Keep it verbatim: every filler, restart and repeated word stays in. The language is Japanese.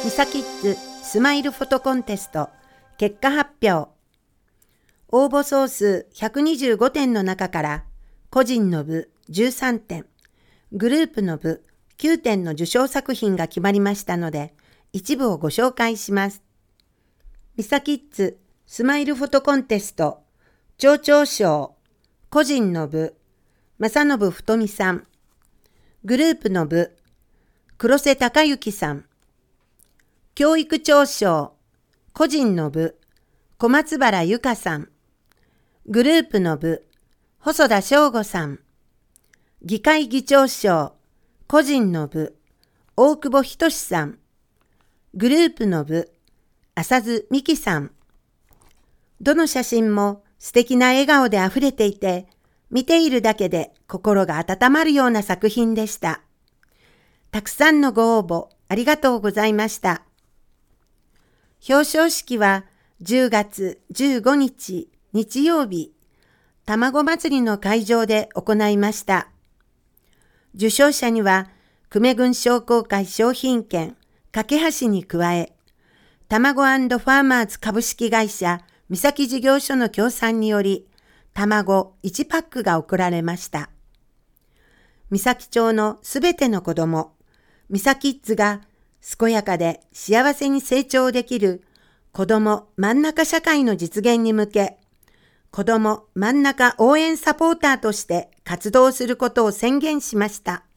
ミサキッズスマイルフォトコンテスト結果発表。応募総数ひゃくにじゅうごてんの中から個人の部じゅうさんてん、グループの部きゅうてんの受賞作品が決まりましたので、一部をご紹介します。ミサキッズスマイルフォトコンテスト町長賞個人の部正信太美さん、グループの部黒瀬隆之さん、教育長賞個人の部小松原由香さん、グループの部細田翔吾さん、議会議長賞個人の部大久保仁さん、グループの部浅津美希さん。どの写真も素敵な笑顔であふれていて、見ているだけで心が温まるような作品でした。たくさんのご応募ありがとうございました。表彰式はじゅうがつじゅうごにち日曜日、たまご祭りの会場で行いました。受賞者には、久米郡商工会商品券架け橋に加え、たまご&ファーマーズ株式会社三崎事業所の協賛により、卵いちパックが贈られました。三崎町のすべての子ども、ミサキッズが健やかで幸せに成長できる子ども真ん中社会の実現に向け、子ども真ん中応援サポーターとして活動することを宣言しました。